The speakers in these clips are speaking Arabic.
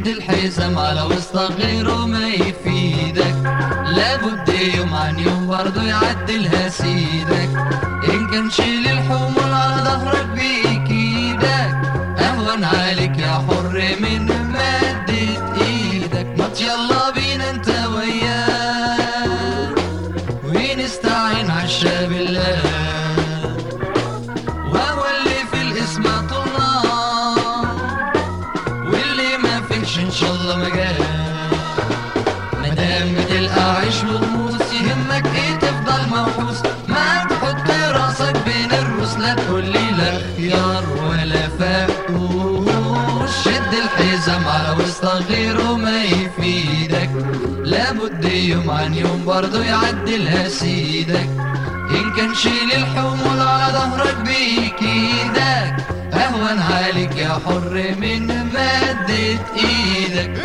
الحزام على وسطك غيره ما يفيدك، لابد يوم عن يوم برضه يعدلها سيدك. إن كان شيل الحمول على ظهرك بإيدك، أهون عليك يا حر من مادة إيدك. مات يلا بينا انت وياه ونستعين عالشا بالله، وهو اللي في الاسم طلنا واللي ما فيش ان شاء الله مجال. مدام تلقى عيش وغموس يهمك ايه تفضل موحوس، ما تحط راسك بين الروس، لا تقولي لا خيار ولا فاقوس. شد الحزام على وسطك غيره ما يفيدك، لابد يوم عن يوم برضه يعدلها سيدك. إن كان شيل الحمول على ظهرك بإيدك، أهون عليك يا حر من مادة إيدك.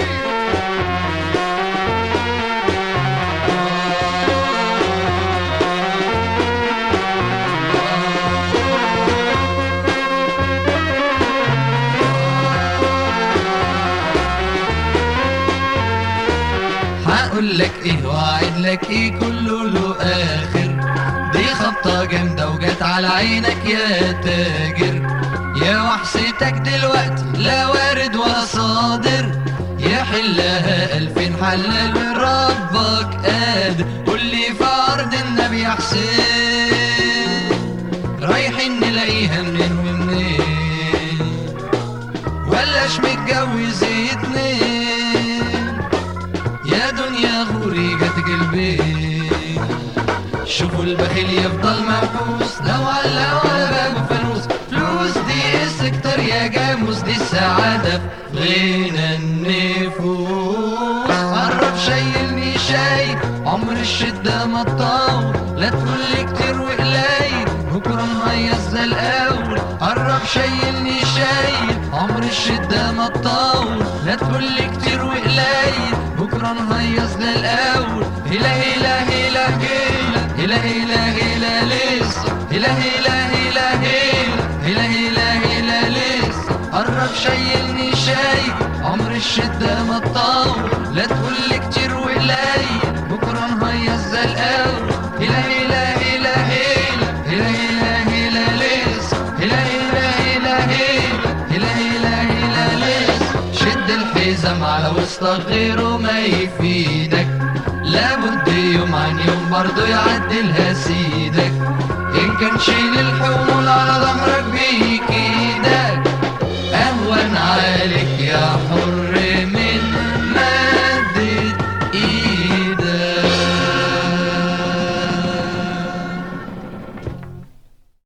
هقول لك ايه واعد لك ايه كله له اخر، دي خبطة جامدة وجت على عينك يا تاجر. يا وحشتك دلوقتي لا وارد ولا صادر، يحلها 2000 حلال ربك قادر. قولي في عرض النبي يا حسين رايحين نلاقيها منين ومنين، ولاش متجوز اتنين يا دنيا غوري جت قلبي. شوفوا البخيل يفضل محبوس لو على ولا بابه فانوس، فلوس دي السكتر يا جاموس، دي السعادة في غنى النفوس. قرب شايلني شاي عمر الشدة ما تطول، لا تقولي كتير وقليل بكرة نهيص زي الأول. قرب شايلني شاي عمر الشدة ما تطول، لا تقولي كتير وقليل بكرة نهيص زي الأول. هلا هلا هلا هلا هلا هلا لسه، هلا هلا هلا هلا هلا هلا لسه. قرب شايلني شاي عمر الشدة ما تطول، لا تقولي كتير وقليل بكرة نهيص زي الأول. هلا هلا هلا هلا هلا هلا لسه، هلا هلا هلا هلا هلا هلا لسه. شد الحزام على وسطك غيره ما يفيدك، لابد يوم عن يوم برضه يعدلها سيدك. إن كان شيل الحمول على ظهرك